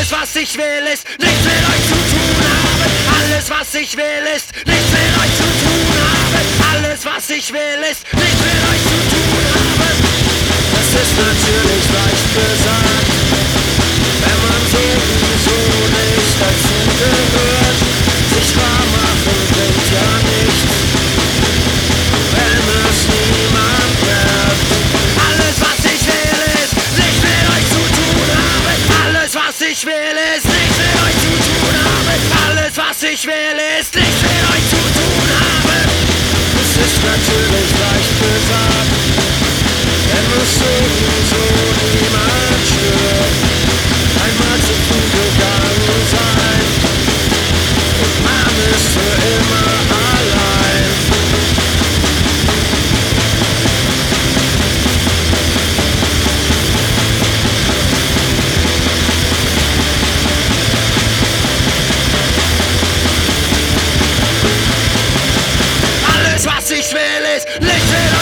Alles was ich will ist nichts mit euch zu tun haben. Alles was ich will ist nichts mit euch zu tun haben. Alles was ich will ist nichts mit euch zu tun haben. Das ist natürlich leicht gesagt, wenn man sowieso nicht dazu gehört. Sich wahr machen bringt ja nichts, wenn es niemand merkt. Alles was ich will ist nichts mit euch zu tun haben. Alles was ich will ist nichts mit euch zu tun haben. Alles was ich will ist nichts mit euch zu tun haben. Es ist natürlich leicht gesagt, wenn es sowieso niemand stört. Einmal zu früh gegangen sein und man ist für immer allein. Alles was ich will ist nicht mit